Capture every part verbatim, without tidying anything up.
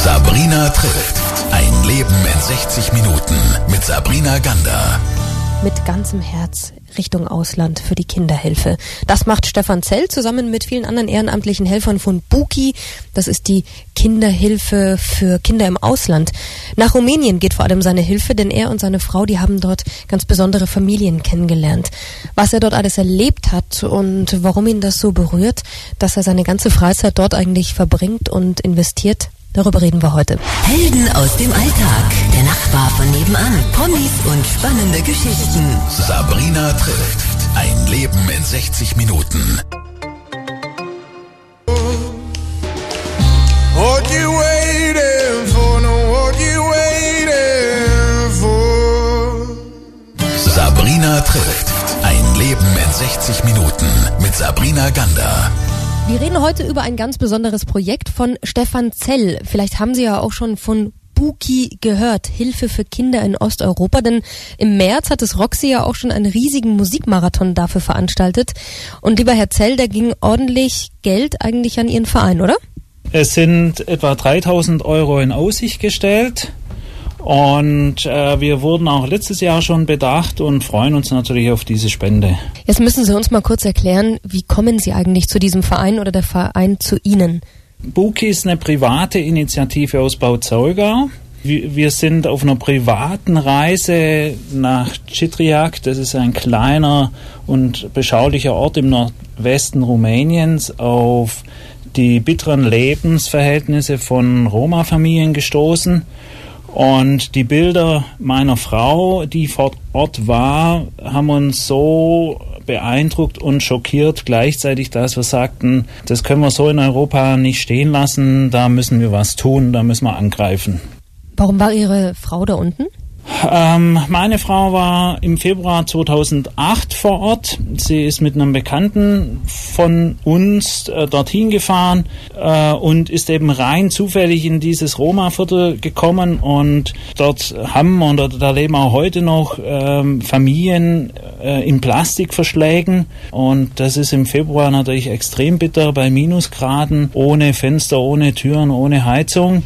Sabrina trifft. Ein Leben in sechzig Minuten mit Sabrina Gander. Mit ganzem Herz Richtung Ausland für die Kinderhilfe. Das macht Stefan Zell zusammen mit vielen anderen ehrenamtlichen Helfern von Buki. Das ist die Kinderhilfe für Kinder im Ausland. Nach Rumänien geht vor allem seine Hilfe, denn er und seine Frau, die haben dort ganz besondere Familien kennengelernt. Was er dort alles erlebt hat und warum ihn das so berührt, dass er seine ganze Freizeit dort eigentlich verbringt und investiert, darüber reden wir heute. Helden aus dem Alltag, der Nachbar von nebenan, Promis und spannende Geschichten. Sabrina trifft. Ein Leben in sechzig Minuten. What you waiting for? No, what you waiting for? Sabrina trifft. Ein Leben in sechzig Minuten mit Sabrina Gander. Wir reden heute über ein ganz besonderes Projekt von Stefan Zell. Vielleicht haben Sie ja auch schon von Buki gehört, Hilfe für Kinder in Osteuropa, denn im März hat es Roxy ja auch schon einen riesigen Musikmarathon dafür veranstaltet. Und lieber Herr Zell, da ging ordentlich Geld eigentlich an Ihren Verein, oder? Es sind etwa dreitausend Euro in Aussicht gestellt. Und äh, wir wurden auch letztes Jahr schon bedacht und freuen uns natürlich auf diese Spende. Jetzt müssen Sie uns mal kurz erklären, wie kommen Sie eigentlich zu diesem Verein oder der Verein zu Ihnen? Buki ist eine private Initiative aus Bauzaugau. Wir sind auf einer privaten Reise nach Citriac. Das ist ein kleiner und beschaulicher Ort im Nordwesten Rumäniens, auf die bitteren Lebensverhältnisse von Roma-Familien gestoßen. Und die Bilder meiner Frau, die vor Ort war, haben uns so beeindruckt und schockiert gleichzeitig, dass wir sagten, das können wir so in Europa nicht stehen lassen, da müssen wir was tun, da müssen wir angreifen. Warum war Ihre Frau da unten? Ähm, meine Frau war im Februar zweitausendacht vor Ort. Sie ist mit einem Bekannten von uns äh, dorthin gefahren äh, und ist eben rein zufällig in dieses Roma-Viertel gekommen. Und dort haben und da leben auch heute noch ähm, Familien äh, in Plastikverschlägen. Und das ist im Februar natürlich extrem bitter bei Minusgraden, ohne Fenster, ohne Türen, ohne Heizung.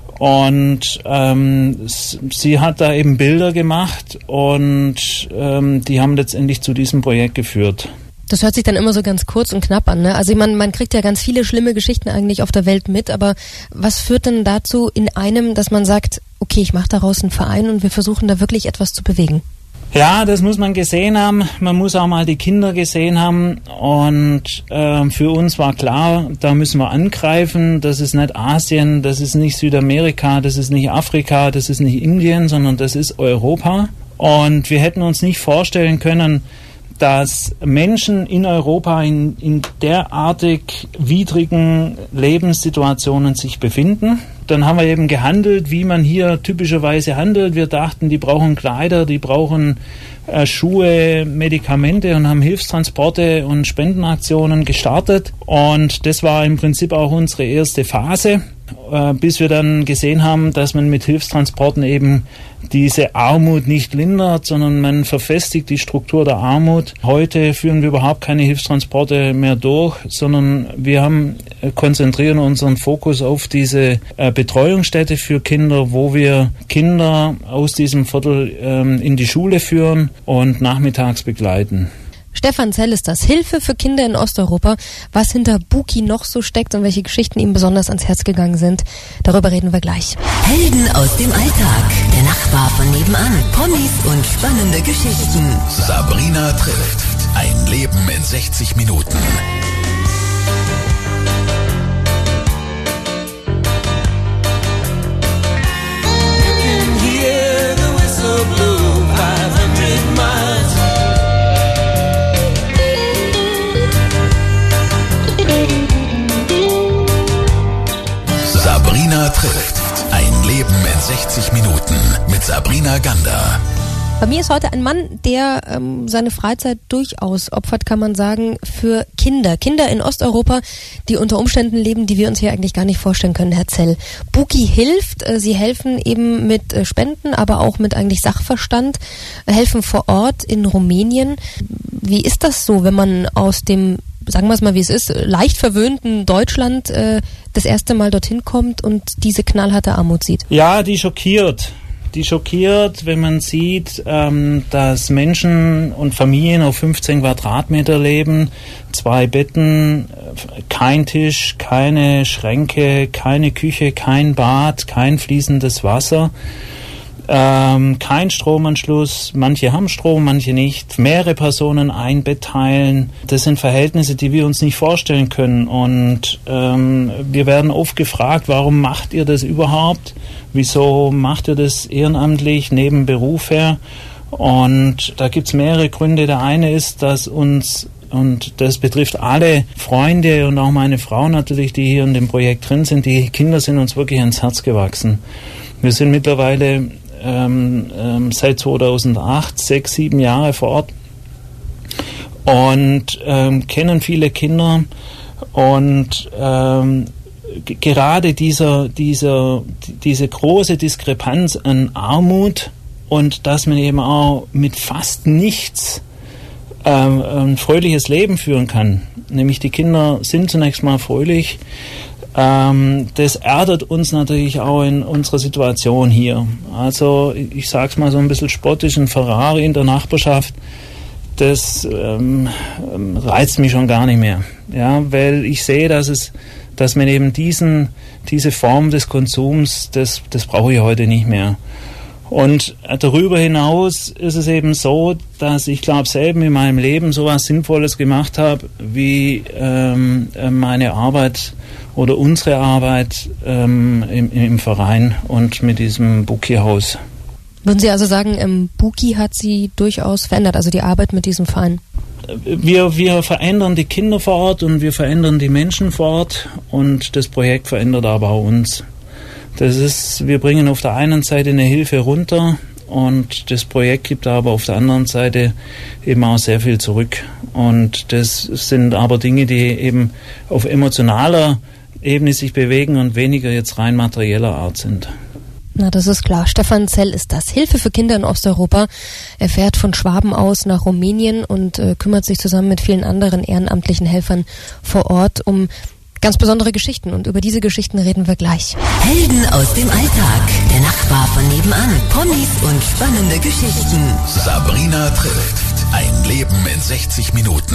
Und ähm, sie hat da eben Bilder gemacht und ähm, die haben letztendlich zu diesem Projekt geführt. Das hört sich dann immer so ganz kurz und knapp an, ne? Also ich meine, man kriegt ja ganz viele schlimme Geschichten eigentlich auf der Welt mit, aber was führt denn dazu in einem, dass man sagt, okay, ich mache daraus einen Verein und wir versuchen da wirklich etwas zu bewegen? Ja, das muss man gesehen haben. Man muss auch mal die Kinder gesehen haben. Und äh, für uns war klar, da müssen wir angreifen. Das ist nicht Asien, das ist nicht Südamerika, das ist nicht Afrika, das ist nicht Indien, sondern das ist Europa. Und wir hätten uns nicht vorstellen können, dass Menschen in Europa in, in derartig widrigen Lebenssituationen sich befinden. Dann haben wir eben gehandelt, wie man hier typischerweise handelt. Wir dachten, die brauchen Kleider, die brauchen äh, Schuhe, Medikamente und haben Hilfstransporte und Spendenaktionen gestartet. Und das war im Prinzip auch unsere erste Phase, äh, bis wir dann gesehen haben, dass man mit Hilfstransporten eben diese Armut nicht lindert, sondern man verfestigt die Struktur der Armut. Heute führen wir überhaupt keine Hilfstransporte mehr durch, sondern wir haben konzentrieren unseren Fokus auf diese äh, Betreuungsstätte für Kinder, wo wir Kinder aus diesem Viertel ähm, in die Schule führen und nachmittags begleiten. Stefan Zell ist das, Hilfe für Kinder in Osteuropa. Was hinter Buki noch so steckt und welche Geschichten ihm besonders ans Herz gegangen sind, darüber reden wir gleich. Helden aus dem Alltag, der Nachbar von nebenan, Promis und spannende Geschichten. Sabrina trifft. Ein Leben in sechzig Minuten. Sabrina trifft. Ein Leben in sechzig Minuten mit Sabrina Gander. Bei mir ist heute ein Mann, der ähm, seine Freizeit durchaus opfert, kann man sagen, für Kinder. Kinder in Osteuropa, die unter Umständen leben, die wir uns hier eigentlich gar nicht vorstellen können, Herr Zell. Buki hilft, äh, sie helfen eben mit äh, Spenden, aber auch mit eigentlich Sachverstand, äh, helfen vor Ort in Rumänien. Wie ist das so, wenn man aus dem sagen wir es mal wie es ist, leicht verwöhnten Deutschland äh, das erste Mal dorthin kommt und diese knallharte Armut sieht? Ja, die schockiert. Die schockiert, wenn man sieht, ähm, dass Menschen und Familien auf fünfzehn Quadratmeter leben, zwei Betten, kein Tisch, keine Schränke, keine Küche, kein Bad, kein fließendes Wasser, ähm, kein Stromanschluss, manche haben Strom, manche nicht, mehrere Personen ein Bett teilen. Das sind Verhältnisse, die wir uns nicht vorstellen können und ähm, wir werden oft gefragt, warum macht ihr das überhaupt? Wieso macht ihr das ehrenamtlich neben Beruf her? Und da gibt es mehrere Gründe. Der eine ist, dass uns, und das betrifft alle Freunde und auch meine Frau natürlich, die hier in dem Projekt drin sind, die Kinder sind uns wirklich ans Herz gewachsen. Wir sind mittlerweile ähm, ähm, seit zweitausendacht, sechs, sieben Jahre vor Ort und ähm, kennen viele Kinder und ähm, gerade dieser, dieser, diese große Diskrepanz an Armut und dass man eben auch mit fast nichts ähm, ein fröhliches Leben führen kann. Nämlich die Kinder sind zunächst mal fröhlich. Ähm, das erdet uns natürlich auch in unserer Situation hier. Also ich sage es mal so ein bisschen spottisch, ein Ferrari in der Nachbarschaft, das ähm, reizt mich schon gar nicht mehr. Ja, weil ich sehe, dass es dass man eben diesen, diese Form des Konsums, das, das brauche ich heute nicht mehr. Und darüber hinaus ist es eben so, dass ich glaube selber in meinem Leben sowas Sinnvolles gemacht habe, wie ähm, meine Arbeit oder unsere Arbeit ähm, im, im Verein und mit diesem Buki-Haus. Würden Sie also sagen, ähm, Buki hat Sie durchaus verändert, also die Arbeit mit diesem Verein? Wir, wir verändern die Kinder vor Ort und wir verändern die Menschen vor Ort und das Projekt verändert aber auch uns. Das ist, wir bringen auf der einen Seite eine Hilfe runter und das Projekt gibt aber auf der anderen Seite eben auch sehr viel zurück. Und das sind aber Dinge, die eben auf emotionaler Ebene sich bewegen und weniger jetzt rein materieller Art sind. Na, das ist klar. Stefan Zell ist das. Hilfe für Kinder in Osteuropa. Er fährt von Schwaben aus nach Rumänien und äh, kümmert sich zusammen mit vielen anderen ehrenamtlichen Helfern vor Ort um ganz besondere Geschichten. Und über diese Geschichten reden wir gleich. Helden aus dem Alltag. Der Nachbar von nebenan. Ponys und spannende Geschichten. Sabrina trifft. Ein Leben in sechzig Minuten.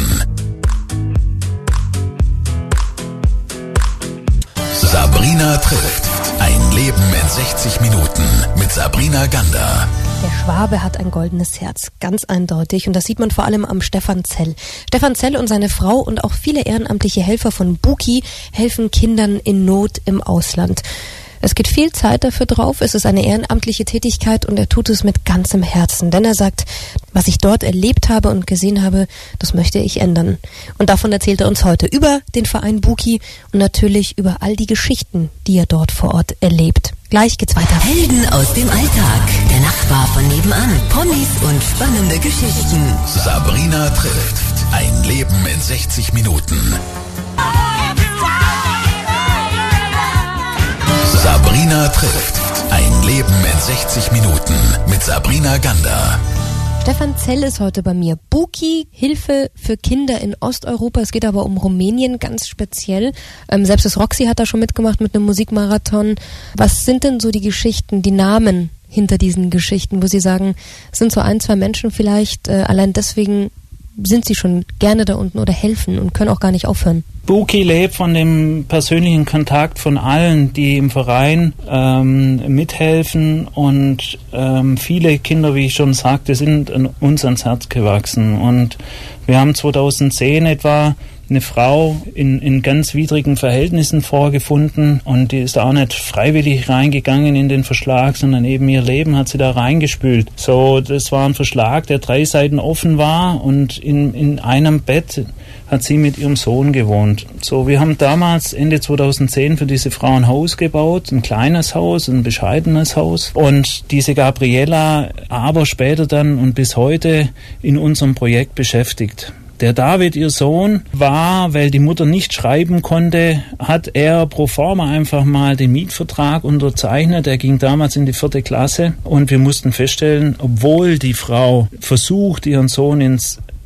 Sabrina trifft. Ein Leben in sechzig Minuten mit Sabrina Gander. Der Schwabe hat ein goldenes Herz, ganz eindeutig. Und das sieht man vor allem am Stefan Zell. Stefan Zell und seine Frau und auch viele ehrenamtliche Helfer von Buki helfen Kindern in Not im Ausland. Es geht viel Zeit dafür drauf, es ist eine ehrenamtliche Tätigkeit und er tut es mit ganzem Herzen. Denn er sagt, was ich dort erlebt habe und gesehen habe, das möchte ich ändern. Und davon erzählt er uns heute über den Verein Buki und natürlich über all die Geschichten, die er dort vor Ort erlebt. Gleich geht's weiter. Helden aus dem Alltag. Der Nachbar von nebenan. Ponys und spannende Geschichten. Sabrina trifft. Ein Leben in sechzig Minuten. Sabrina trifft. Ein Leben in sechzig Minuten mit Sabrina Gander. Stefan Zell ist heute bei mir. Buki, Hilfe für Kinder in Osteuropa. Es geht aber um Rumänien ganz speziell. Ähm, selbst das Roxy hat da schon mitgemacht mit einem Musikmarathon. Was sind denn so die Geschichten, die Namen hinter diesen Geschichten, wo Sie sagen, es sind so ein, zwei Menschen vielleicht, äh, allein deswegen sind Sie schon gerne da unten oder helfen und können auch gar nicht aufhören? Buki lebt von dem persönlichen Kontakt von allen, die im Verein ähm, mithelfen und ähm, viele Kinder, wie ich schon sagte, sind an uns ans Herz gewachsen. Und wir haben zweitausendzehn etwa eine Frau in, in ganz widrigen Verhältnissen vorgefunden und die ist da auch nicht freiwillig reingegangen in den Verschlag, sondern eben ihr Leben hat sie da reingespült. So, das war ein Verschlag, der drei Seiten offen war und in, in einem Bett hat sie mit ihrem Sohn gewohnt. So, wir haben damals Ende zweitausendzehn für diese Frau ein Haus gebaut, ein kleines Haus, ein bescheidenes Haus und diese Gabriela aber später dann und bis heute in unserem Projekt beschäftigt. Der David, ihr Sohn, war, weil die Mutter nicht schreiben konnte, hat er pro forma einfach mal den Mietvertrag unterzeichnet. Er ging damals in die vierte Klasse und wir mussten feststellen, obwohl die Frau versucht, ihren Sohn ins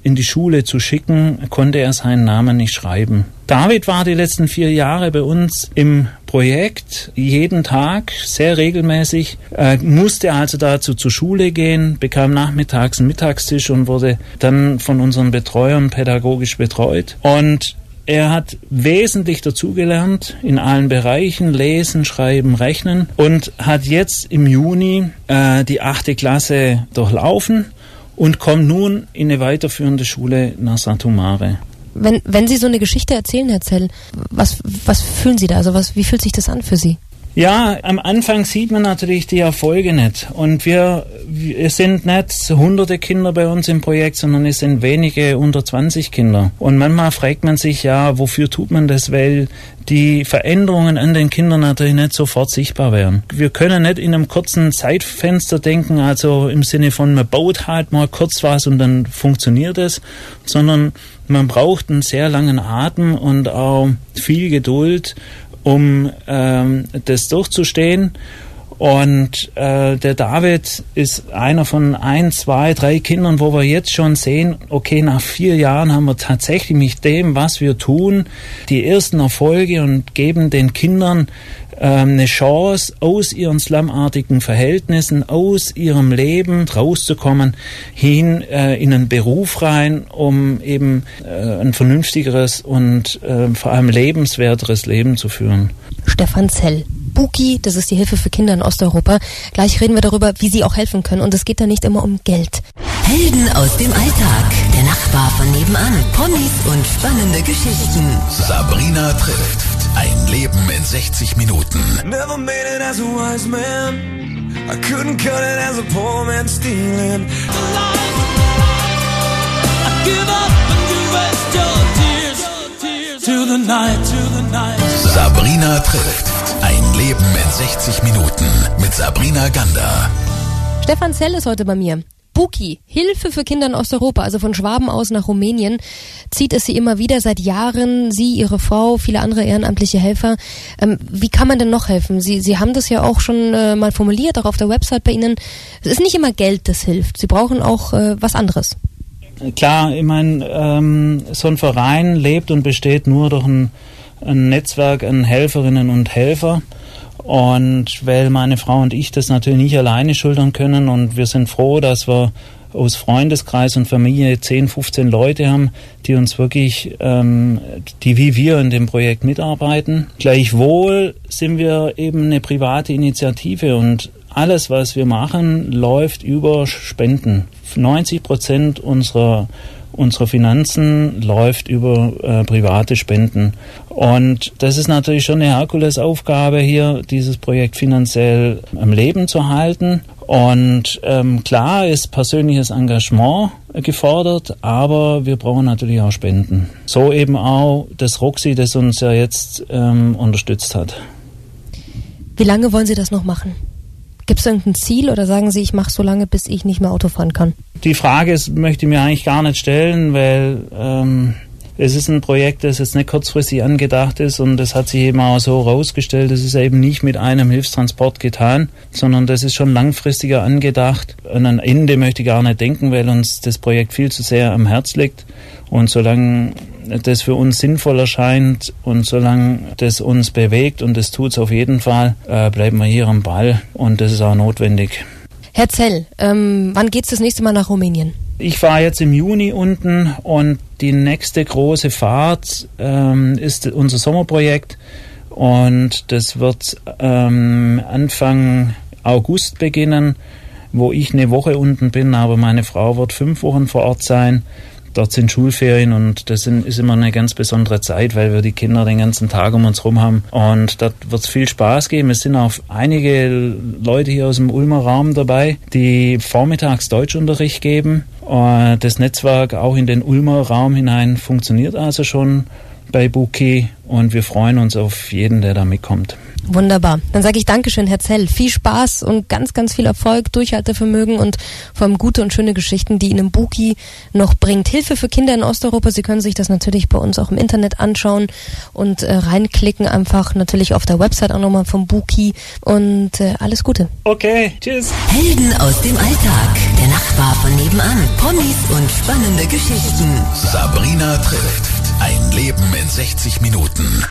in die Schule zu schicken, konnte er seinen Namen nicht schreiben. David war die letzten vier Jahre bei uns im Projekt, jeden Tag, sehr regelmäßig, äh, musste also dazu zur Schule gehen, bekam nachmittags einen Mittagstisch und wurde dann von unseren Betreuern pädagogisch betreut. Und er hat wesentlich dazugelernt in allen Bereichen, lesen, schreiben, rechnen und hat jetzt im Juni äh, die achte Klasse durchlaufen und kommt nun in eine weiterführende Schule nach Satu Mare. Wenn, wenn Sie so eine Geschichte erzählen, Herr Zell, was, was fühlen Sie da? Also was, wie fühlt sich das an für Sie? Ja, am Anfang sieht man natürlich die Erfolge nicht. Und wir, es sind nicht hunderte Kinder bei uns im Projekt, sondern es sind wenige, unter zwanzig Kinder. Und manchmal fragt man sich, ja, wofür tut man das? Weil die Veränderungen an den Kindern natürlich nicht sofort sichtbar wären. Wir können nicht in einem kurzen Zeitfenster denken, also im Sinne von, man baut halt mal kurz was und dann funktioniert es, sondern man braucht einen sehr langen Atem und auch viel Geduld, um ähm, das durchzustehen. Und äh, der David ist einer von ein, zwei, drei Kindern, wo wir jetzt schon sehen, okay, nach vier Jahren haben wir tatsächlich mit dem, was wir tun, die ersten Erfolge und geben den Kindern ähm, eine Chance, aus ihren slumartigen Verhältnissen, aus ihrem Leben rauszukommen, hin äh, in einen Beruf rein, um eben äh, ein vernünftigeres und äh, vor allem lebenswerteres Leben zu führen. Stefan Zell. Buki, das ist die Hilfe für Kinder in Osteuropa. Gleich reden wir darüber, wie sie auch helfen können. Und es geht da nicht immer um Geld. Helden aus dem Alltag. Der Nachbar von nebenan. Ponys und spannende Geschichten. Sabrina trifft. Ein Leben in sechzig Minuten. Never made it as a wise man. I couldn't cut it as a poor man stealing. I give up and you waste your tears to the night, to the night. Sabrina trifft. Ein Leben in sechzig Minuten mit Sabrina Gander. Stefan Zell ist heute bei mir. Buki, Hilfe für Kinder in Osteuropa, also von Schwaben aus nach Rumänien, zieht es sie immer wieder seit Jahren. Sie, Ihre Frau, viele andere ehrenamtliche Helfer. Ähm, wie kann man denn noch helfen? Sie, Sie haben das ja auch schon äh, mal formuliert, auch auf der Website bei Ihnen. Es ist nicht immer Geld, das hilft. Sie brauchen auch äh, was anderes. Klar, ich meine, ähm, so ein Verein lebt und besteht nur durch ein ein Netzwerk an Helferinnen und Helfer, und weil meine Frau und ich das natürlich nicht alleine schultern können, und wir sind froh, dass wir aus Freundeskreis und Familie zehn, fünfzehn Leute haben, die uns wirklich, ähm, die wie wir in dem Projekt mitarbeiten. Gleichwohl sind wir eben eine private Initiative und alles, was wir machen, läuft über Spenden. neunzig Prozent unserer Unsere Finanzen läuft über äh, private Spenden. Und das ist natürlich schon eine Herkulesaufgabe hier, dieses Projekt finanziell am Leben zu halten. Und ähm, klar ist persönliches Engagement gefordert, aber wir brauchen natürlich auch Spenden. So eben auch das Roxy, das uns ja jetzt ähm, unterstützt hat. Wie lange wollen Sie das noch machen? Gibt es irgendein Ziel oder sagen Sie, ich mache so lange, bis ich nicht mehr Auto fahren kann? Die Frage ist, möchte ich mir eigentlich gar nicht stellen, weil ähm, es ist ein Projekt, das jetzt nicht kurzfristig angedacht ist, und das hat sich eben auch so herausgestellt, das ist eben nicht mit einem Hilfstransport getan, sondern das ist schon langfristiger angedacht. An ein Ende möchte ich gar nicht denken, weil uns das Projekt viel zu sehr am Herz liegt. Und solange das für uns sinnvoll erscheint und solange das uns bewegt, und das tut es auf jeden Fall, äh, bleiben wir hier am Ball, und das ist auch notwendig. Herr Zell, ähm, wann geht's das nächste Mal nach Rumänien? Ich war jetzt im Juni unten, und die nächste große Fahrt ähm, ist unser Sommerprojekt, und das wird ähm, Anfang August beginnen, wo ich eine Woche unten bin, aber meine Frau wird fünf Wochen vor Ort sein. Dort sind Schulferien, und das sind, ist immer eine ganz besondere Zeit, weil wir die Kinder den ganzen Tag um uns rum haben. Und dort wird es viel Spaß geben. Es sind auch einige Leute hier aus dem Ulmer Raum dabei, die vormittags Deutschunterricht geben. Und das Netzwerk auch in den Ulmer Raum hinein funktioniert also schon bei Buki. und wir freuen uns auf jeden, der da mitkommt. Wunderbar. Dann sage ich Dankeschön, Herr Zell. Viel Spaß und ganz, ganz viel Erfolg, Durchhaltevermögen und vor allem gute und schöne Geschichten, die Ihnen Buki noch bringt. Hilfe für Kinder in Osteuropa. Sie können sich das natürlich bei uns auch im Internet anschauen und äh, reinklicken. Einfach natürlich auf der Website auch nochmal vom Buki. Und äh, alles Gute. Okay, tschüss. Helden aus dem Alltag. Der Nachbar von nebenan. Promis und spannende Geschichten. Sabrina trifft. Ein Leben in sechzig Minuten.